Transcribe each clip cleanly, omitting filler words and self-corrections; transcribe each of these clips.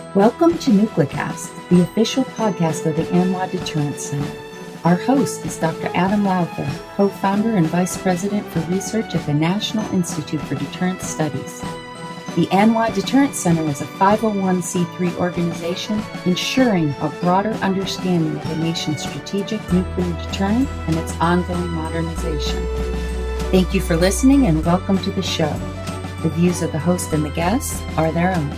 Welcome to Nuclecast, the official podcast of the ANWA Deterrence Center. Our host is Dr. Adam Lowther, co-founder and vice president for research at the National Institute for Deterrence Studies. The ANWA Deterrence Center is a 501c3 organization ensuring a broader understanding of the nation's strategic nuclear deterrent and its ongoing modernization. Thank you for listening and welcome to the show. The views of the host and the guests are their own.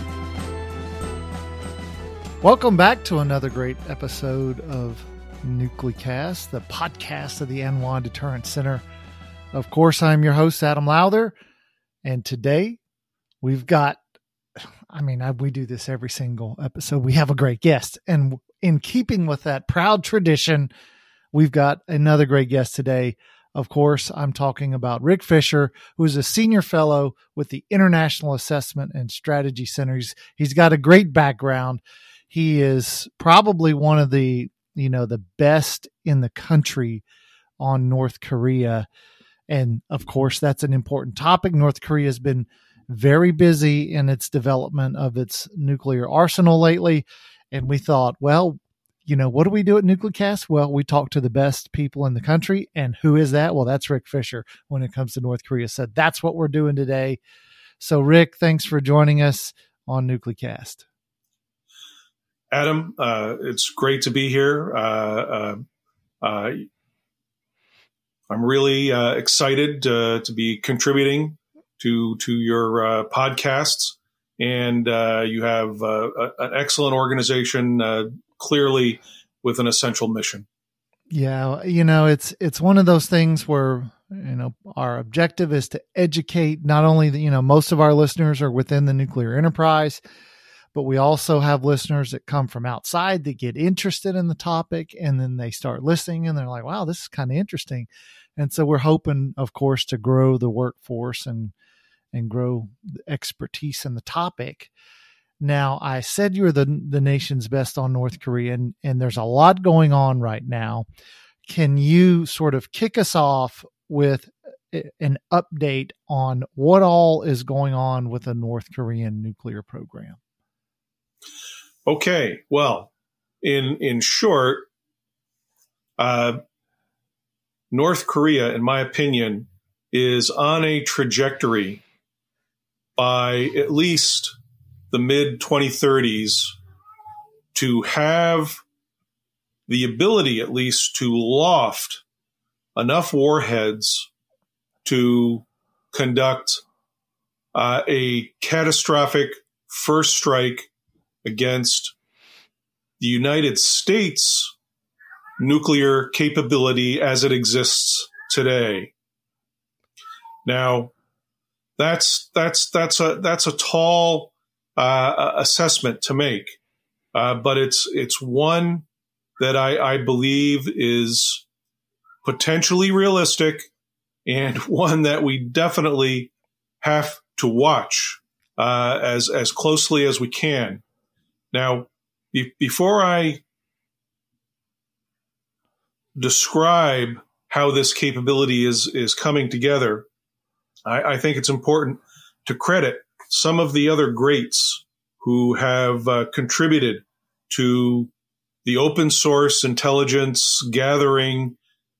Welcome back to another great episode of Nuclecast, the podcast of the ANWA Deterrence Center. Of course, I'm your host, Adam Lowther, and today we've got, we do this every single episode. We have a great guest, and in keeping with that proud tradition, we've got another great guest today. Of course, I'm talking about Rick Fisher, who is a senior fellow with the International Assessment and Strategy Center. He's got a great background. He is probably one of the best in the country on North Korea. And of course, that's an important topic. North Korea has been very busy in its development of its nuclear arsenal lately. And we thought, well, what do we do at Nuclecast? Well, we talk to the best people in the country. And who is that? Well, that's Rick Fisher when it comes to North Korea. So that's what we're doing today. So Rick, thanks for joining us on Nuclecast. Adam, it's great to be here. I'm really excited to be contributing to your podcasts, and you have an excellent organization, clearly with an essential mission. Yeah, it's one of those things where our objective is to educate not only most of our listeners are within the nuclear enterprise, but we also have listeners that come from outside that get interested in the topic, and then they start listening and they're like, wow, this is kind of interesting. And so we're hoping, of course, to grow the workforce and grow the expertise in the topic. Now, I said you're the nation's best on North Korea, and there's a lot going on right now. Can you sort of kick us off with an update on what all is going on with the North Korean nuclear program? Okay, well, in short, North Korea, in my opinion, is on a trajectory by at least the mid-2030s to have the ability, at least, to loft enough warheads to conduct a catastrophic first strike against the United States nuclear capability as it exists today. Now, that's a tall assessment to make, but it's one that I believe is potentially realistic, and one that we definitely have to watch as closely as we can. Now, before I describe how this capability is coming together, I think it's important to credit some of the other greats who have contributed to the open source intelligence gathering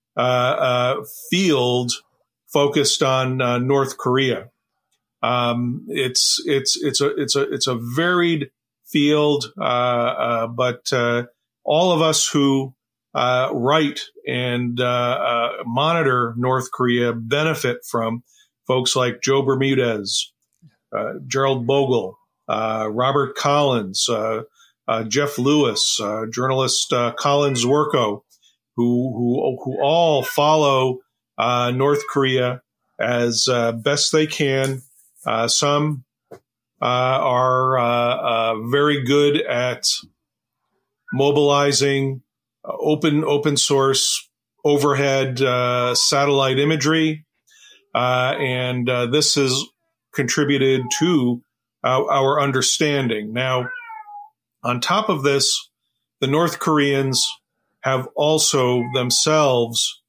field focused on North Korea. It's a varied field, but all of us who write and monitor North Korea benefit from folks like Joe Bermudez, Gerald Bogle, Robert Collins, Jeff Lewis, journalist Colin Zwerko, who all follow North Korea as best they can. Some are very good at mobilizing open source overhead satellite imagery, and this has contributed to our understanding. Now, on top of this, the North Koreans have also themselves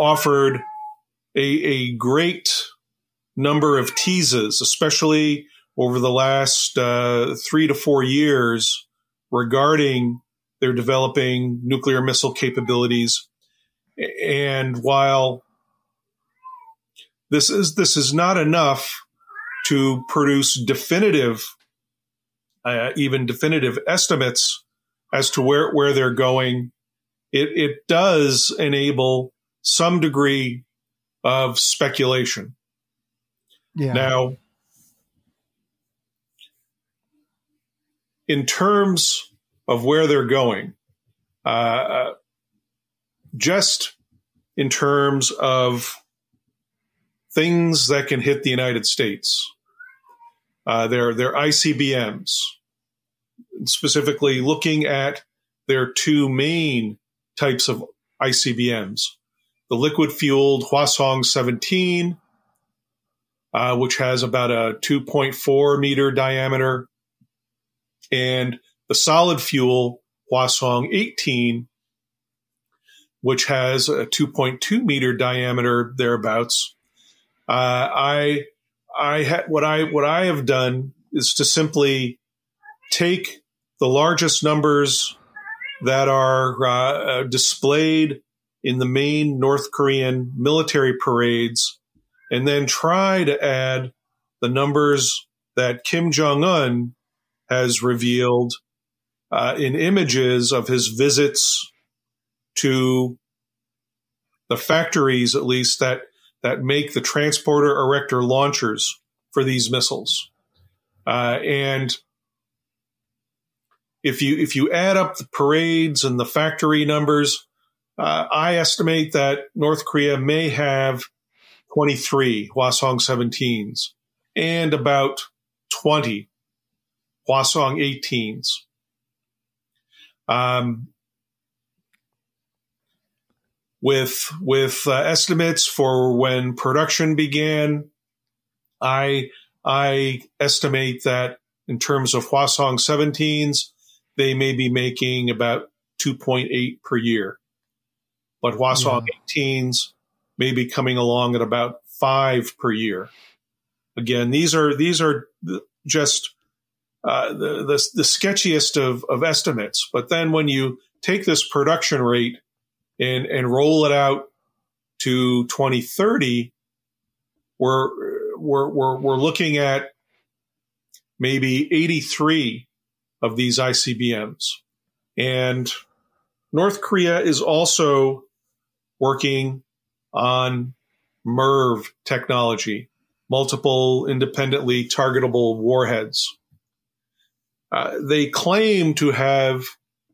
offered a great number of teases, especially over the last 3 to 4 years regarding their developing nuclear missile capabilities. And while this is not enough to produce definitive estimates as to where they're going, it does enable some degree of speculation. Yeah. Now, in terms of where they're going, just in terms of things that can hit the United States, they're ICBMs, specifically looking at their two main types of ICBMs, the liquid-fueled Hwasong-17, which has about a 2.4 meter diameter, and the solid-fuel Hwasong-18, which has a 2.2 meter diameter thereabouts. What I have done is to simply take the largest numbers that are displayed in the main North Korean military parades, and then try to add the numbers that Kim Jong-un has revealed in images of his visits to the factories, at least, that make the transporter erector launchers for these missiles. And if you add up the parades and the factory numbers, I estimate that North Korea may have 23 Hwasong-17s and about 20 Hwasong-18s. With estimates for when production began, I estimate that in terms of Hwasong-17s, they may be making about 2.8 per year. But Hwasong-18s may be coming along at about 5 per year. Again, these are just the sketchiest of estimates. But then when you take this production rate and roll it out to 2030, we're looking at maybe 83 of these ICBMs. And North Korea is also working on MIRV technology, multiple independently targetable warheads. They claim to have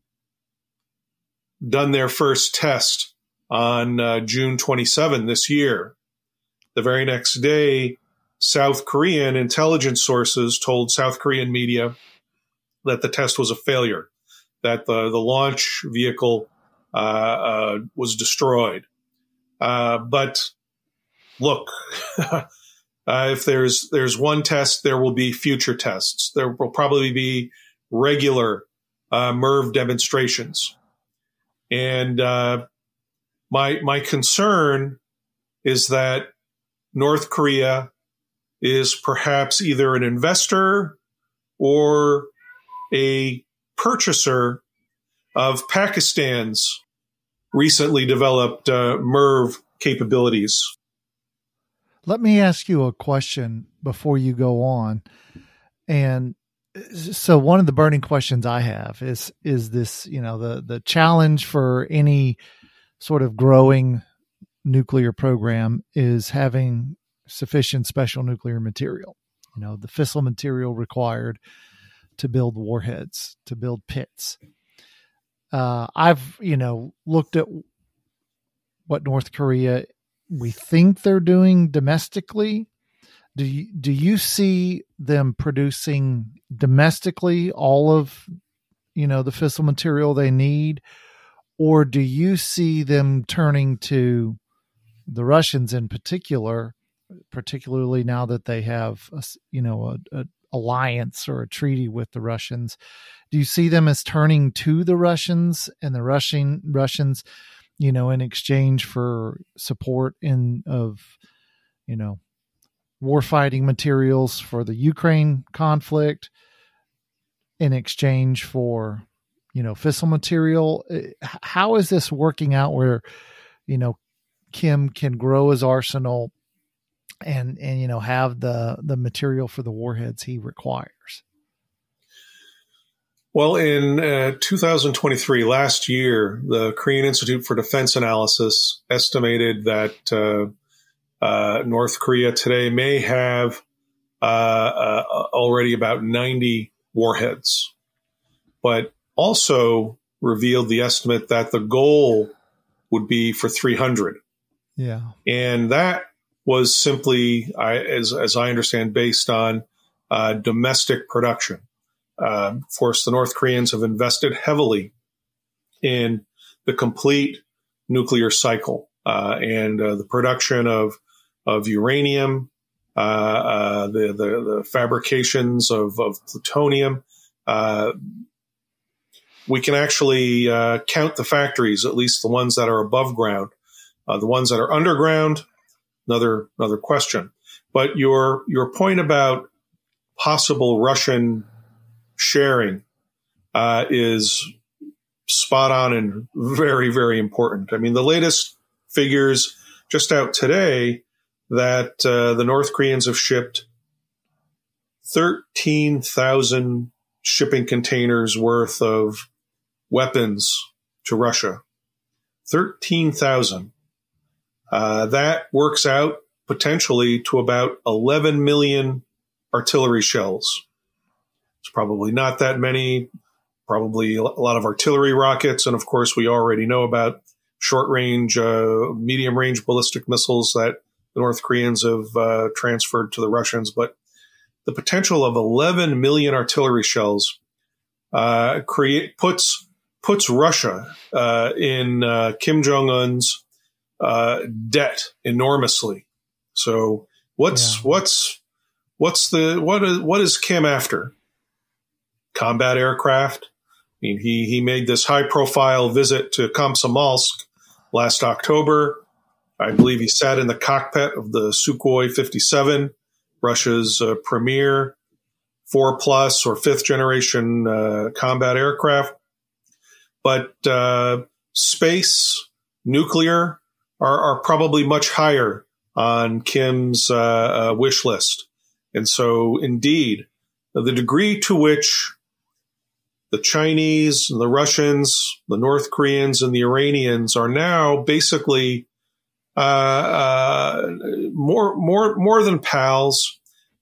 done their first test on June 27 this year. The very next day, South Korean intelligence sources told South Korean media that the test was a failure, that the launch vehicle was destroyed. But look, if there's one test, there will be future tests. There will probably be regular MIRV demonstrations. And my concern is that North Korea is perhaps either an investor or a purchaser of Pakistan's recently developed MIRV capabilities. Let me ask you a question before you go on. And so one of the burning questions I have is this, the challenge for any sort of growing nuclear program is having sufficient special nuclear material, the fissile material required to build warheads, to build pits. I've, looked at what North Korea, we think they're doing domestically. Do you see them producing domestically all of, the fissile material they need? Or do you see them turning to the Russians in particularly now that they have, a alliance or a treaty with the Russians? Do you see them as turning to the Russians and the Russians, in exchange for support of warfighting materials for the Ukraine conflict in exchange for, fissile material. How is this working out where, Kim can grow his arsenal and have the material for the warheads he requires? Well, in 2023, last year, the Korean Institute for Defense Analysis estimated that North Korea today may have already about 90 warheads, but also revealed the estimate that the goal would be for 300. Yeah. And that was simply, as I understand, based on domestic production. Of course, the North Koreans have invested heavily in the complete nuclear cycle and the production of uranium, the fabrications of plutonium. We can actually count the factories, at least the ones that are above ground. The ones that are underground, another question. But your point about possible Russian sharing is spot on and very, very important. I mean, the latest figures just out today that the North Koreans have shipped 13,000 shipping containers worth of weapons to Russia. 13,000. That works out potentially to about 11 million artillery shells. It's probably not that many, probably a lot of artillery rockets. And of course, we already know about short range, medium range ballistic missiles that the North Koreans have transferred to the Russians. But the potential of 11 million artillery shells puts Russia in Kim Jong-un's debt enormously. So what is Kim after? Combat aircraft. I mean, he made this high profile visit to Komsomolsk last October. I believe he sat in the cockpit of the Sukhoi 57, Russia's premier 4+ or 5th generation combat aircraft. But space, nuclear are probably much higher on Kim's wish list. And so, indeed, the degree to which the Chinese, the Russians, the North Koreans, and the Iranians are now basically more than pals,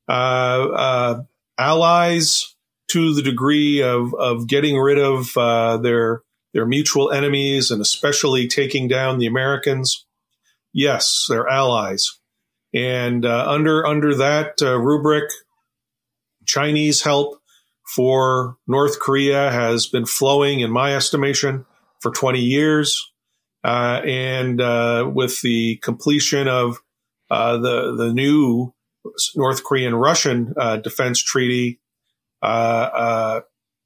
allies to the degree of getting rid of their mutual enemies and especially taking down the Americans. Yes, they're allies, and under that rubric, Chinese help for North Korea has been flowing, in my estimation, for 20 years. And with the completion of the new North Korean-Russian defense treaty, I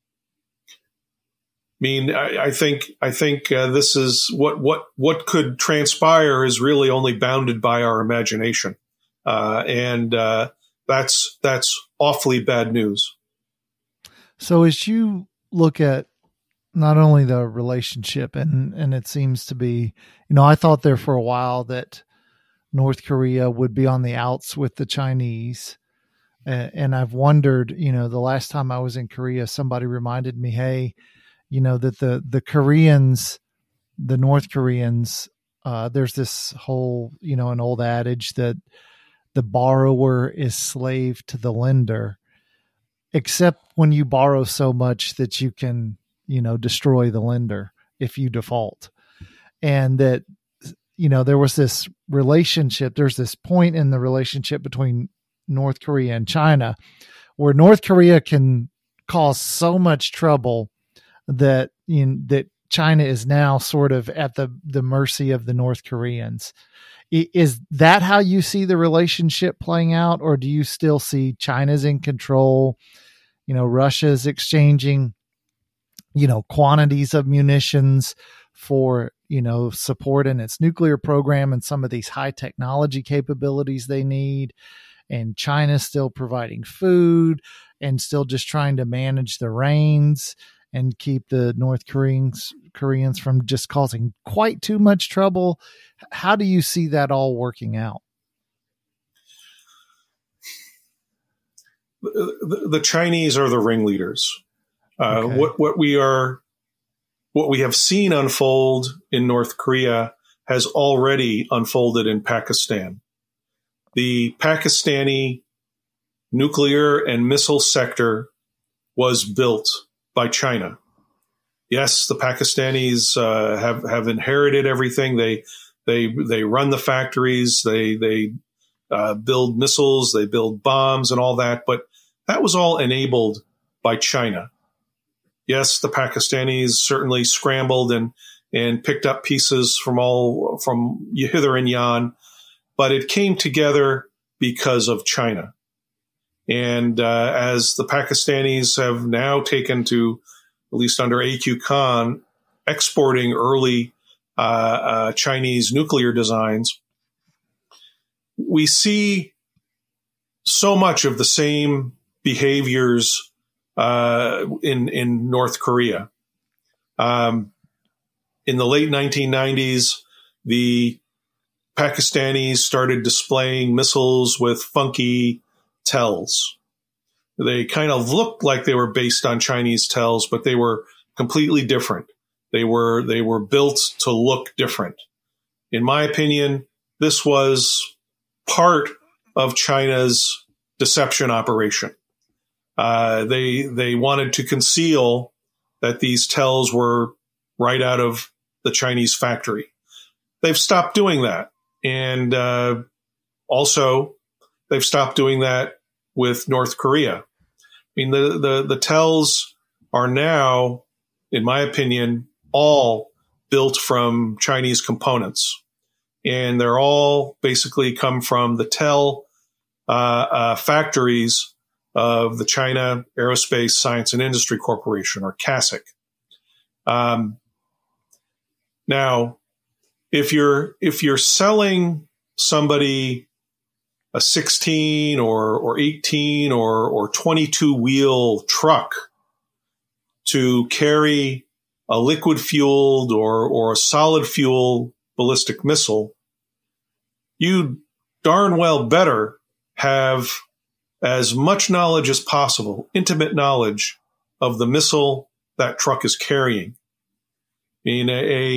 think this is what could transpire is really only bounded by our imagination, and that's awfully bad news. So as you look at not only the relationship, and it seems to be, I thought there for a while that North Korea would be on the outs with the Chinese. And I've wondered, the last time I was in Korea, somebody reminded me, hey, that the Koreans, the North Koreans, there's this whole, an old adage that the borrower is slave to the lender, except when you borrow so much that you can, destroy the lender if you default. And that, there was this relationship, there's this point in the relationship between North Korea and China where North Korea can cause so much trouble that that China is now sort of at the mercy of the North Koreans. Is that how you see the relationship playing out, or do you still see China's in control? Russia's exchanging, quantities of munitions for, support in its nuclear program and some of these high technology capabilities they need. And China's still providing food and still just trying to manage the rains and keep the North Koreans from just causing quite too much trouble. How do you see that all working out? The Chinese are the ringleaders. Okay. What we have seen unfold in North Korea has already unfolded in Pakistan. The Pakistani nuclear and missile sector was built by China. Yes, the Pakistanis have inherited everything. They run the factories. They build missiles. They build bombs and all that. But that was all enabled by China. Yes, the Pakistanis certainly scrambled and picked up pieces from hither and yon, but it came together because of China. And as the Pakistanis have now taken to, at least under AQ Khan, exporting early Chinese nuclear designs, we see so much of the same behaviors in North Korea. In the late 1990s, the Pakistanis started displaying missiles with funky tells. They kind of looked like they were based on Chinese tells, but they were completely different. They were built to look different. In my opinion, this was part of China's deception operation. They wanted to conceal that these tells were right out of the Chinese factory. They've stopped doing that. And also, they've stopped doing that with North Korea. I mean, the tells are now, in my opinion, all built from Chinese components. And they're all basically come from the tell factories of the China Aerospace Science and Industry Corporation, or CASIC. Now, if you're selling somebody a 16 or 18 or 22 wheel truck to carry a liquid fueled or a solid fuel ballistic missile, you darn well better have as much knowledge as possible, intimate knowledge of the missile that truck is carrying. I mean,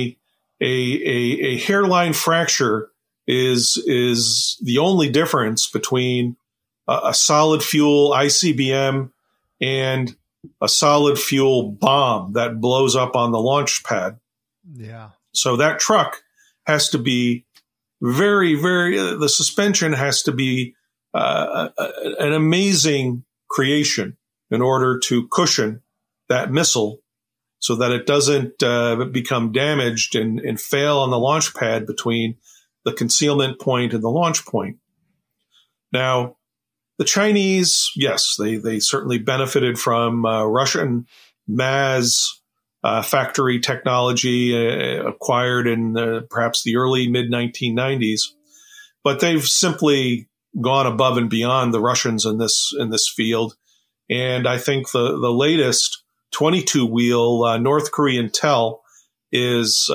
a hairline fracture is the only difference between a solid fuel ICBM and a solid fuel bomb that blows up on the launch pad. Yeah. So that truck has to be the suspension has to be an amazing creation in order to cushion that missile so that it doesn't become damaged and fail on the launch pad between the concealment point and the launch point. Now, the Chinese, yes, they certainly benefited from Russian MAZ factory technology acquired in perhaps the early mid-1990s, but they've simply gone above and beyond the Russians in this field. And I think the latest 22-wheel North Korean tell is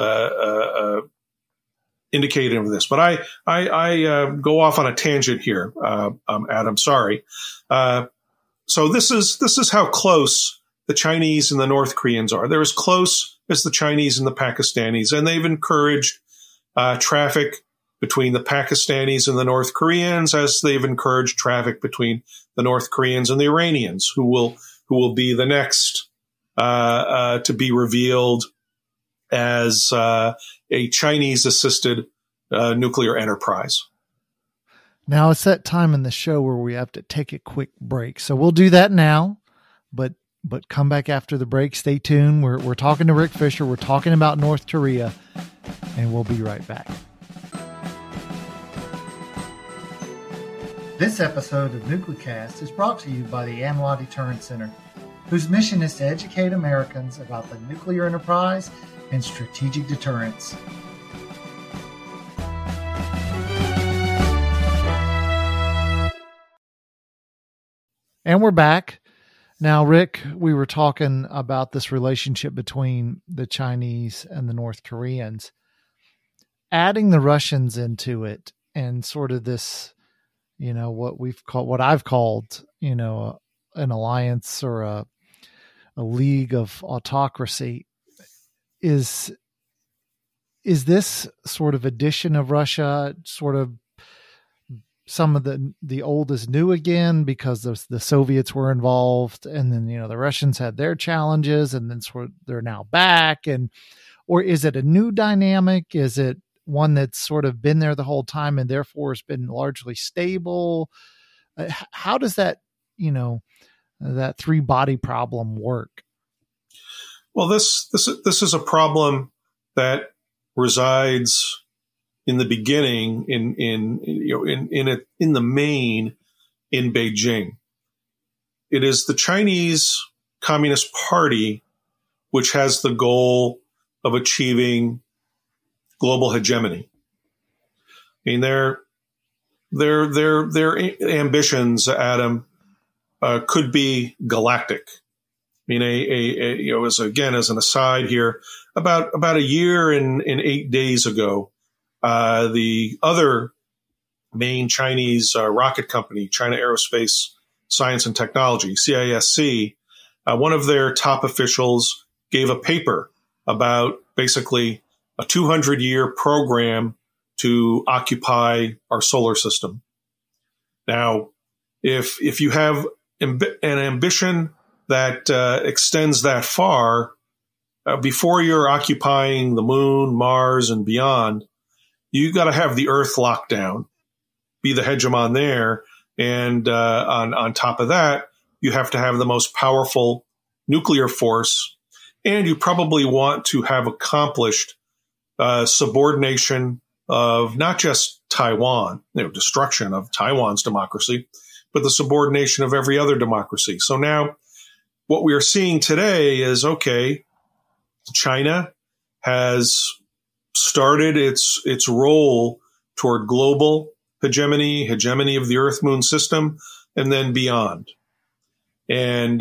indicative of this. But I go off on a tangent here, Adam. Sorry. So this is how close the Chinese and the North Koreans are. They're as close as the Chinese and the Pakistanis, and they've encouraged traffic between the Pakistanis and the North Koreans, as they've encouraged traffic between the North Koreans and the Iranians, who will be the next to be revealed as a Chinese-assisted nuclear enterprise. Now it's that time in the show where we have to take a quick break, so we'll do that now. But come back after the break. Stay tuned. We're talking to Rick Fisher. We're talking about North Korea, and we'll be right back. This episode of NucleCast is brought to you by the ANWA Deterrence Center. whose mission is to educate Americans about the nuclear enterprise and strategic deterrence. And we're back. Now, Rick, we were talking about this relationship between the Chinese and the North Koreans. Adding the Russians into it and sort of this, what I've called, an alliance or a league of autocracy. Is this sort of addition of Russia sort of some of the old is new again because the Soviets were involved, and then the Russians had their challenges, and then sort of they're now back, or is it a new dynamic? Is it one that's sort of been there the whole time and therefore has been largely stable? How does that that three body problem work? Well, this is a problem that resides in the beginning, in the main, in Beijing. It is the Chinese Communist Party which has the goal of achieving global hegemony. I mean, their ambitions, Adam, could be galactic. I mean, as an aside here, about a year and 8 days ago, the other main Chinese rocket company, China Aerospace Science and Technology, CISC, one of their top officials gave a paper about basically a 200-year program to occupy our solar system. Now, if you have an ambition that extends that far, before you're occupying the moon, Mars, and beyond, you got to have the Earth locked down, be the hegemon there. And on top of that, you have to have the most powerful nuclear force. And you probably want to have accomplished subordination of not just Taiwan, destruction of Taiwan's democracy, but the subordination of every other democracy. So now what we are seeing today is, okay, China has started its role toward global hegemony of the Earth Moon system, and then beyond. And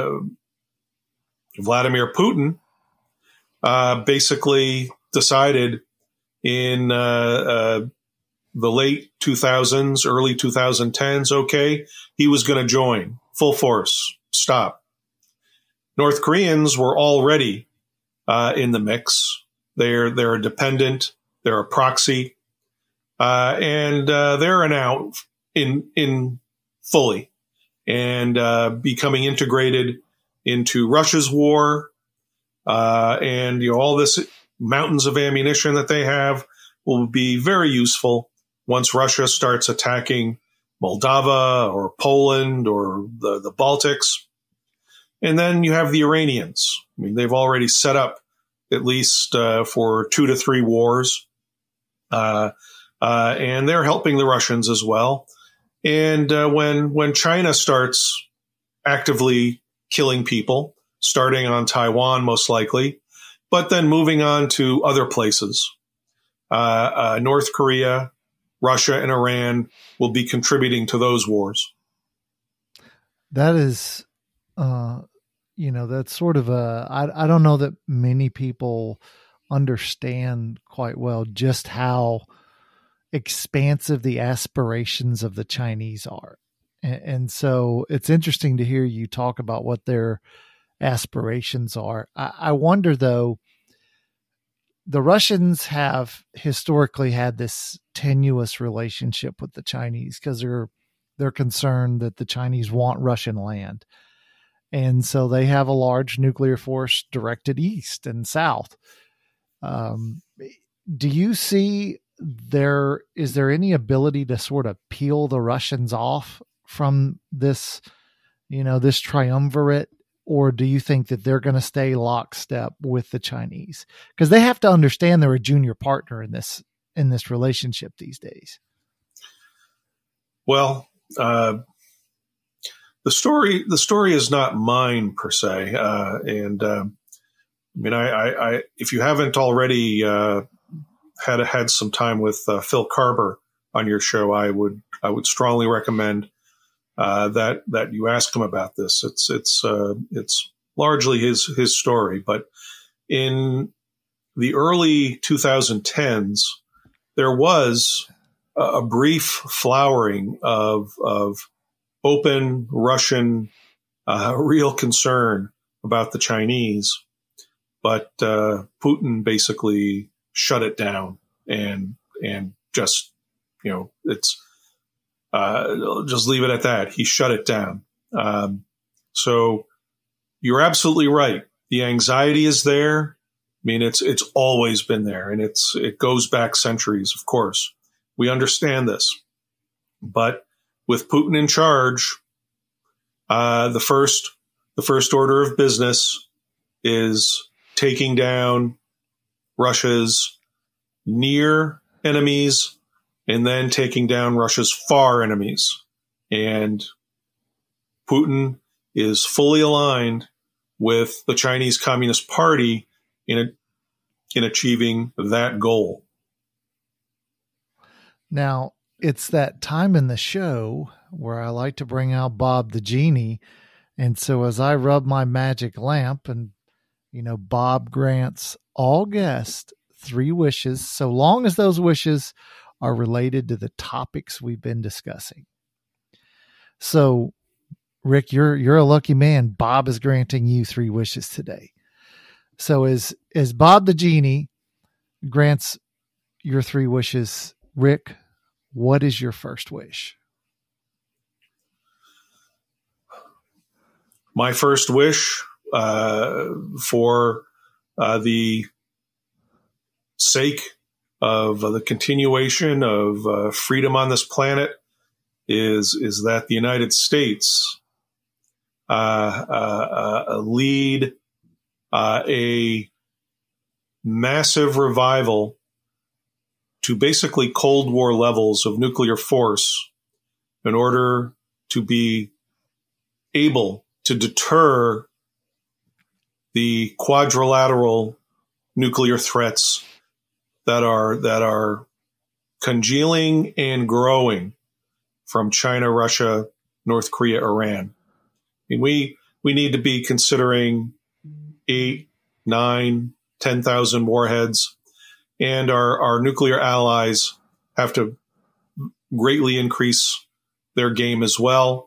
Vladimir Putin basically decided in the late 2000s, early 2010s, okay, he was going to join full force, stop. North Koreans were already in the mix. They're a dependent, they're a proxy, and they're now in fully and becoming integrated into Russia's war, and all this mountains of ammunition that they have will be very useful once Russia starts attacking Moldova or Poland or the Baltics. And then you have the Iranians. I mean, they've already set up at least for 2 to 3 wars. And they're helping the Russians as well. And when China starts actively killing people, starting on Taiwan most likely, but then moving on to other places, North Korea, Russia, and Iran will be contributing to those wars. That is, that's sort of I don't know that many people understand quite well just how expansive the aspirations of the Chinese are. And so it's interesting to hear you talk about what their aspirations are. I wonder, though, the Russians have historically had this tenuous relationship with the Chinese because they're concerned that the Chinese want Russian land. And so they have a large nuclear force directed east and south. Do you see is there any ability to sort of peel the Russians off from this, this triumvirate? Or do you think that they're going to stay lockstep with the Chinese? Because they have to understand they're a junior partner in this relationship these days. Well, the story is not mine per se. If you haven't already had some time with Phil Carver on your show, I would strongly recommend that you ask him about this. It's largely his story, but in the early 2010s, there was a brief flowering of open Russian real concern about the Chinese, but Putin basically shut it down and just it's just leave it at that. He shut it down. So you're absolutely right. The anxiety is there. I mean, it's always been there, and it goes back centuries. Of course, we understand this, but with Putin in charge, the first order of business is taking down Russia's near enemies and then taking down Russia's far enemies. And Putin is fully aligned with the Chinese Communist Party in achieving that goal. Now, it's that time in the show where I like to bring out Bob the Genie. And so as I rub my magic lamp and, Bob grants all guests 3 wishes, so long as those wishes are related to the topics we've been discussing. So, Rick, you're a lucky man. Bob is granting you 3 wishes today. So as Bob the Genie grants your 3 wishes, Rick, what is your first wish? My first wish for the sake of the continuation of freedom on this planet is that the United States lead a massive revival to basically Cold War levels of nuclear force in order to be able to deter the quadrilateral nuclear threats that are congealing and growing from China, Russia, North Korea, Iran. I mean, we need to be considering 8, 9, 10,000 warheads, and our nuclear allies have to greatly increase their game as well.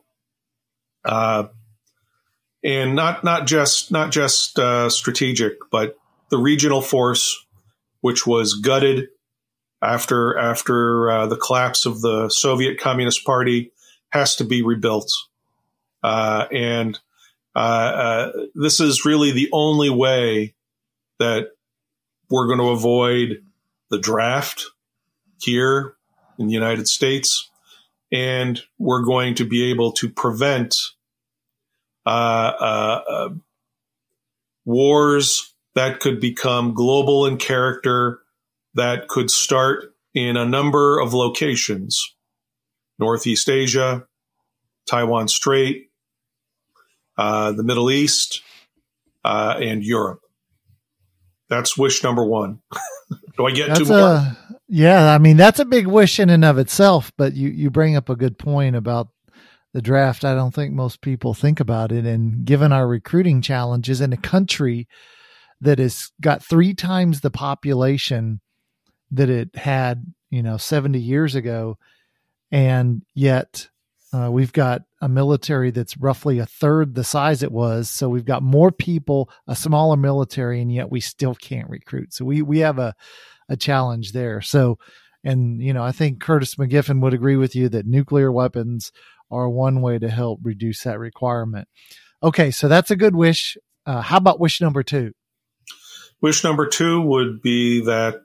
And not just strategic, but the regional force, which was gutted after the collapse of the Soviet Communist Party, has to be rebuilt. And this is really the only way that we're going to avoid the draft here in the United States, and we're going to be able to prevent wars that could become global in character, that could start in a number of locations: Northeast Asia, Taiwan Strait, the Middle East, and Europe. That's wish number 1. Do I get 2 more? Yeah, I mean, that's a big wish in and of itself, but you bring up a good point about the draft. I don't think most people think about it. And given our recruiting challenges in a country that has got 3 times the population that it had, 70 years ago, and yet we've got a military that's roughly a third the size it was. So we've got more people, a smaller military, and yet we still can't recruit. So we have a challenge there. So, and, I think Curtis McGiffin would agree with you that nuclear weapons are one way to help reduce that requirement. Okay. So that's a good wish. How about wish number 2? Wish number 2 would be that,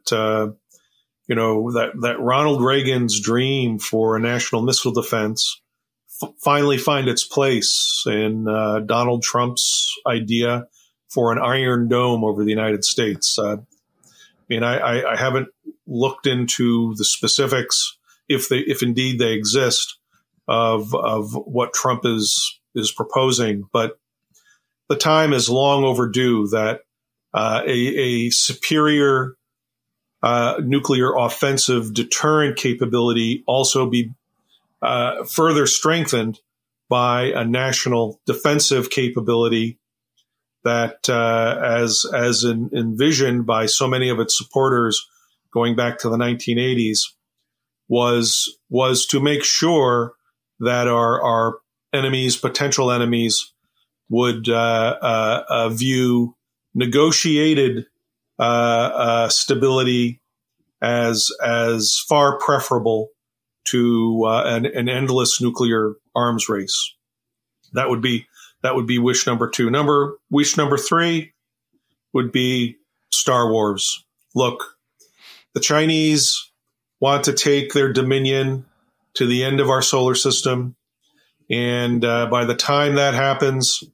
that Ronald Reagan's dream for a national missile defense finally find its place in Donald Trump's idea for an Iron Dome over the United States. I haven't looked into the specifics, if indeed they exist, of what Trump is is proposing, but the time is long overdue that a superior nuclear offensive deterrent capability also be further strengthened by a national defensive capability that, as envisioned by so many of its supporters going back to the 1980s, was to make sure that our enemies, potential enemies, would view negotiated stability as far preferable to an endless nuclear arms race. That would be wish number 2. Wish number 3 would be Star Wars. Look, the Chinese want to take their dominion to the end of our solar system, and by the time that happens,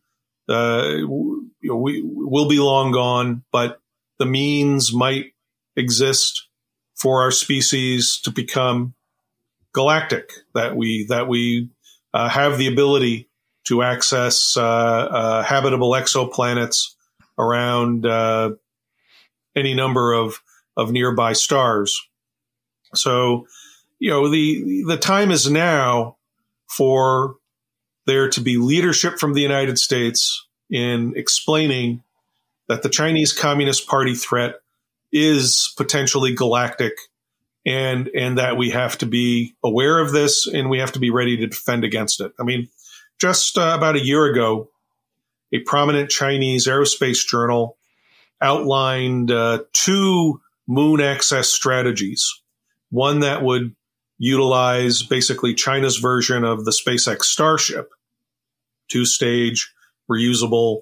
we'll be long gone. But the means might exist for our species to become galactic. That we have the ability to access habitable exoplanets around any number of nearby stars. So, the time is now for there to be leadership from the United States in explaining that the Chinese Communist Party threat is potentially galactic, and that we have to be aware of this and we have to be ready to defend against it. I mean, just about a year ago, a prominent Chinese aerospace journal outlined 2 moon access strategies. One that would utilize basically China's version of the SpaceX Starship, 2-stage, reusable,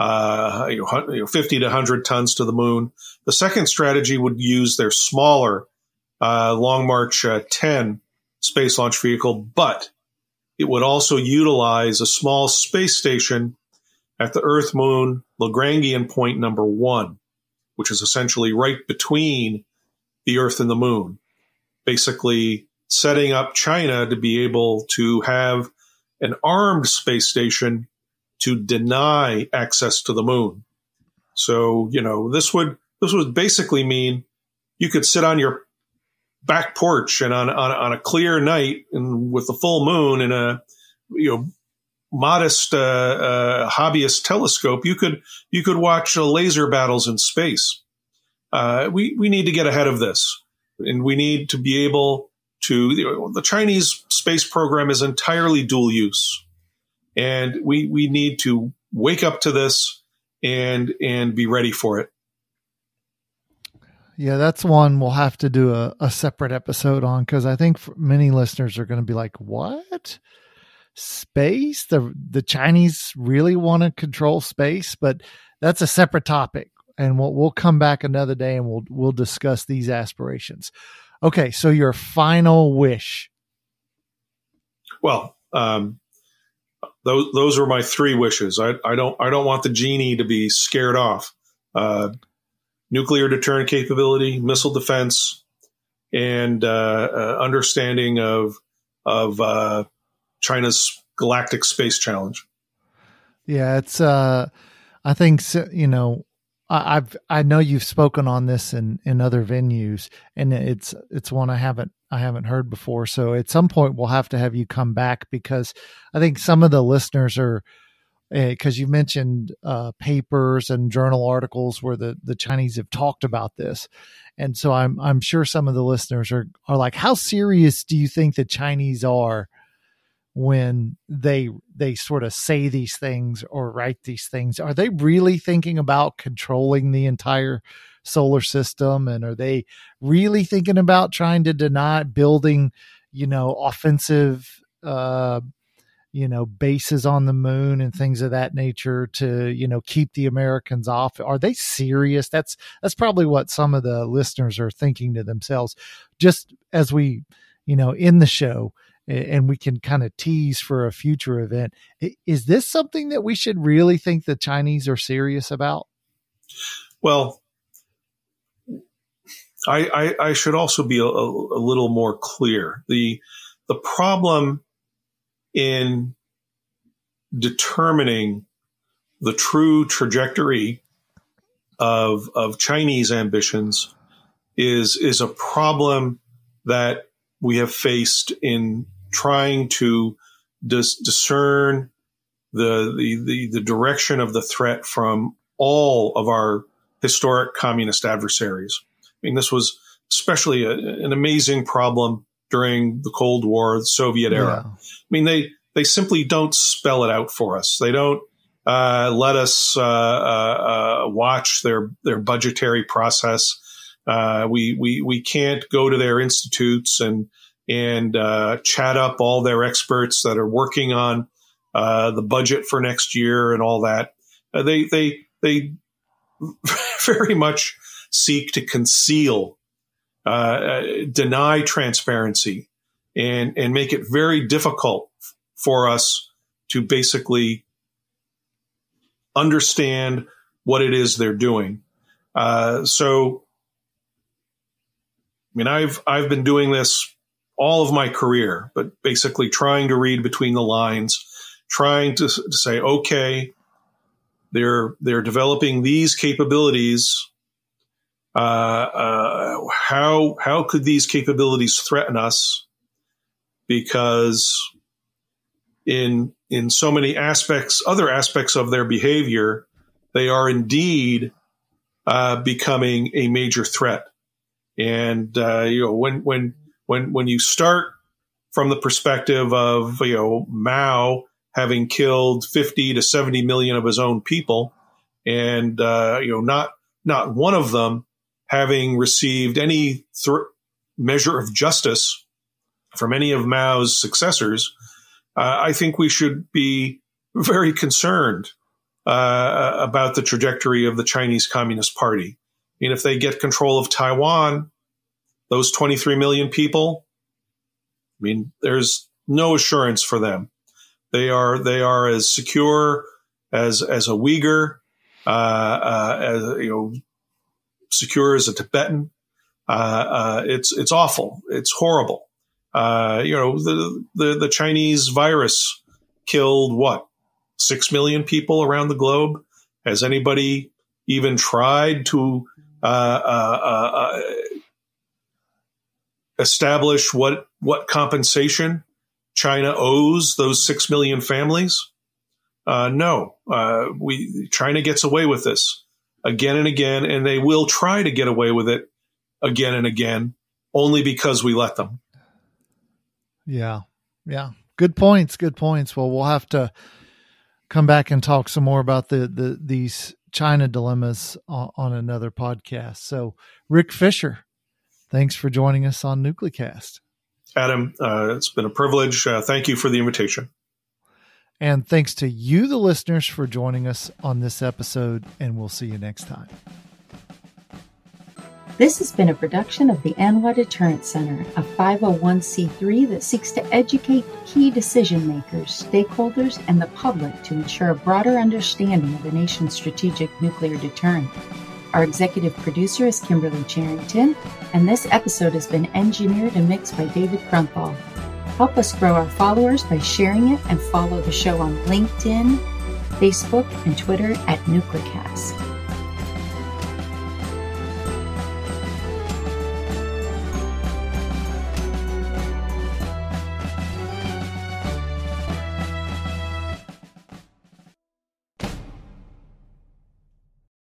50 to 100 tons to the moon. The second strategy would use their smaller Long March 10 space launch vehicle, but it would also utilize a small space station at the Earth-Moon Lagrangian point number 1, which is essentially right between the Earth and the Moon, basically setting up China to be able to have an armed space station to deny access to the moon. So, this would basically mean you could sit on your back porch and on a clear night and with the full moon and a modest hobbyist telescope, you could watch laser battles in space. We need to get ahead of this, and we need to be able to. The Chinese space program is entirely dual use, and we need to wake up to this and be ready for it. Yeah, that's one we'll have to do a separate episode on, because I think many listeners are going to be like, what? Space? The Chinese really want to control space? But that's a separate topic, and we'll come back another day and we'll discuss these aspirations. Okay, so your final wish. Well, those are my 3 wishes. I don't want the genie to be scared off. Nuclear deterrent capability, missile defense, and understanding of China's galactic space challenge. Yeah, it's. I think I know you've spoken on this in other venues, and it's one I haven't heard before. So at some point we'll have to have you come back, because I think some of the listeners are. Because you mentioned papers and journal articles where the Chinese have talked about this, and so I'm sure some of the listeners are like, how serious do you think the Chinese are when they sort of say these things or write these things? Are they really thinking about controlling the entire solar system, and are they really thinking about trying to deny building, offensive bases on the moon and things of that nature to, keep the Americans off? Are they serious? That's probably what some of the listeners are thinking to themselves, just as we, in the show, and we can kind of tease for a future event. Is this something that we should really think the Chinese are serious about? Well, I should also be a little more clear. The problem in determining the true trajectory of Chinese ambitions is a problem that we have faced in trying to discern the direction of the threat from all of our historic communist adversaries. I mean, this was especially an amazing problem during the Cold War, the Soviet era. I mean, they simply don't spell it out for us. They don't let us watch their budgetary process. We can't go to their institutes and chat up all their experts that are working on the budget for next year and all that. They very much seek to conceal, deny transparency, and make it very difficult for us to basically understand what it is they're doing. So, I mean, I've been doing this all of my career, but basically trying to read between the lines, trying to say, okay, they're developing these capabilities. How could these capabilities threaten us? Because in so many other aspects of their behavior, they are indeed becoming a major threat. And when you start from the perspective of Mao having killed 50 to 70 million of his own people, and not one of them having received any measure of justice from any of Mao's successors, I think we should be very concerned about the trajectory of the Chinese Communist Party. I mean, if they get control of Taiwan, those 23 million people, I mean, there's no assurance for them. They are as secure as a Uyghur, secure as a Tibetan. It's awful. It's horrible. The Chinese virus killed 6 million people around the globe. Has anybody even tried to establish what compensation China owes those 6 million families? No. China gets away with this again and again, and they will try to get away with it again and again, only because we let them. Yeah. Good points. Well, we'll have to come back and talk some more about these China dilemmas on another podcast. So, Rick Fisher, thanks for joining us on NucleCast. Adam, it's been a privilege. Thank you for the invitation. And thanks to you, the listeners, for joining us on this episode, and we'll see you next time. This has been a production of the Anwar Deterrence Center, a 501c3 that seeks to educate key decision makers, stakeholders, and the public to ensure a broader understanding of the nation's strategic nuclear deterrent. Our executive producer is Kimberly Charrington, and this episode has been engineered and mixed by David Krumthal. Help us grow our followers by sharing it and follow the show on LinkedIn, Facebook, and Twitter at NucleCast.